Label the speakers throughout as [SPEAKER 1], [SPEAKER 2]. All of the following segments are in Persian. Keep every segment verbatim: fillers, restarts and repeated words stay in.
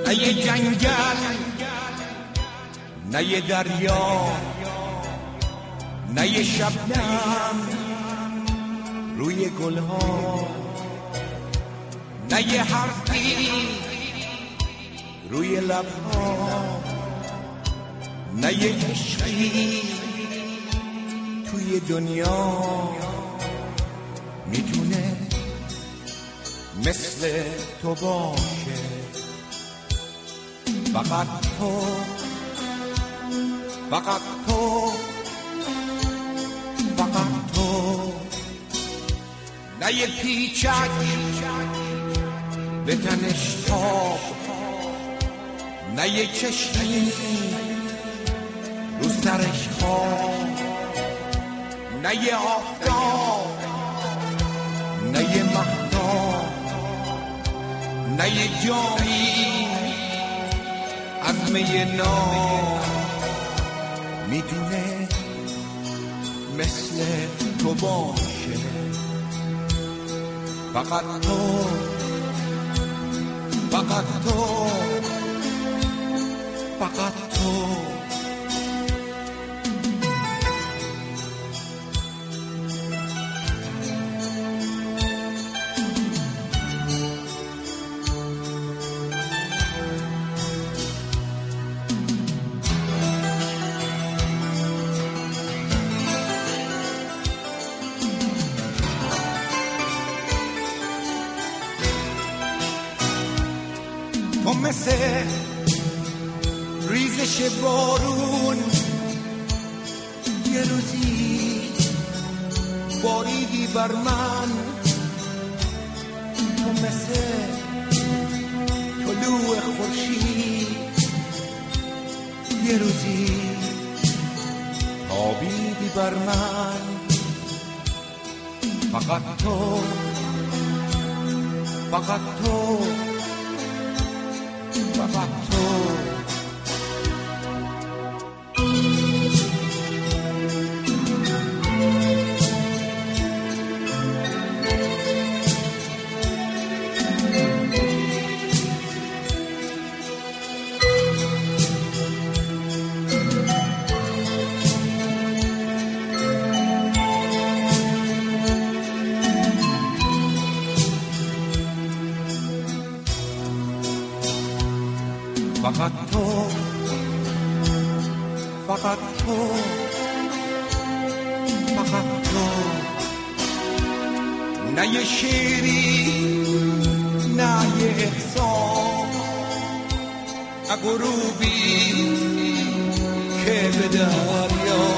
[SPEAKER 1] نه یه جنگل، نه یه دریا، نه یه شبنم روی گلها، نه یه حرفی روی لبها، نه یه عشقی توی دنیا میتونه مثل تو باشه. فقط تو، فقط تو، فقط تو، نه یه پیچک به تنش تاب، نه یه چشمی رو سرش خواب، نه یه آفتاب، نه یه مهتاب، نه یه جامی از می ناب میتونه مثل تو باشه. فقط تو، فقط تو، فقط تو. تو مثل ریزش بارون یه روزی باریدی بر من، تو مثل طلوع خورشید یه روزی تابیدی بر من. فقط تو، فقط تو، فقط تو. فقط تو، فقط تو، فقط تو، نه یه شیری، نه یه احسان، نه غروبی که به دریا،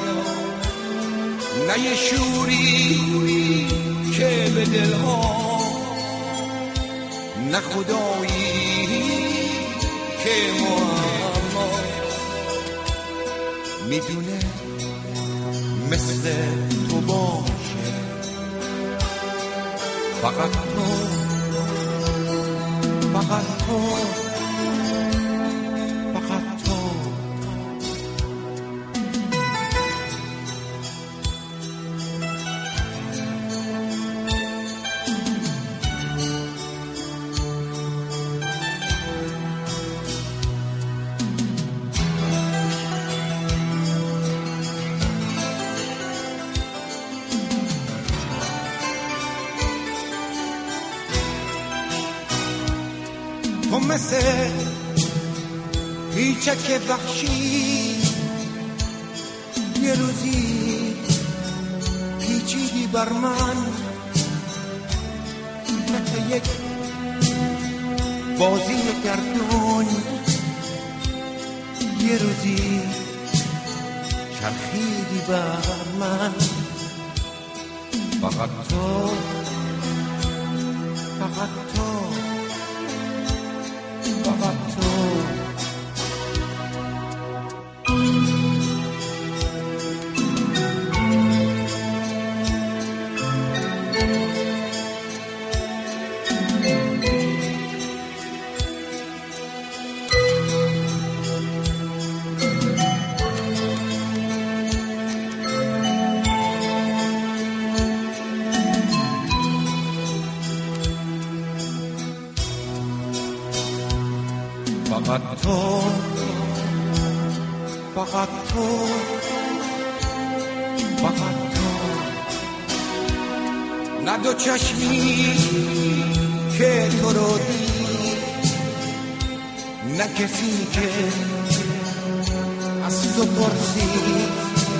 [SPEAKER 1] نه یه شوری که به دلها، نه خدایی که معما میدونه مثل تو باشه. فقط تو، فقط تو، فقط تو. تو مثل پیچک وحشی یه روزی پیچیدی بر من، مثل یک بازی گردون یه روزی چرخیدی بر من. فقط تو، فقط تو، فقط تو. فقط تو، فقط تو، فقط تو. نه دو چشمی که تو رو دید، نه کسی که از تو پرسید،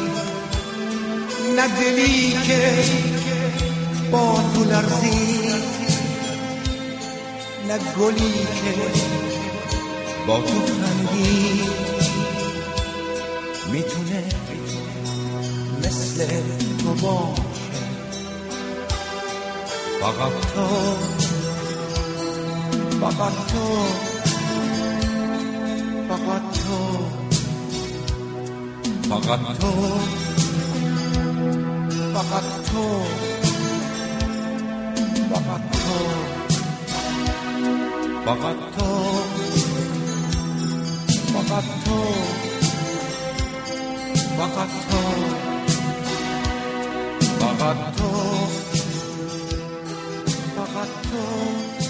[SPEAKER 1] نه دلی که با تو لرزید، نه گلی که با تو خندید. میتونه مثل تو باشه، فقط تو، فقط تو، فقط تو، فقط تو، فقط تو، فقط تو، فقط تو، فقط تو، فقط تو، فقط تو، فقط تو.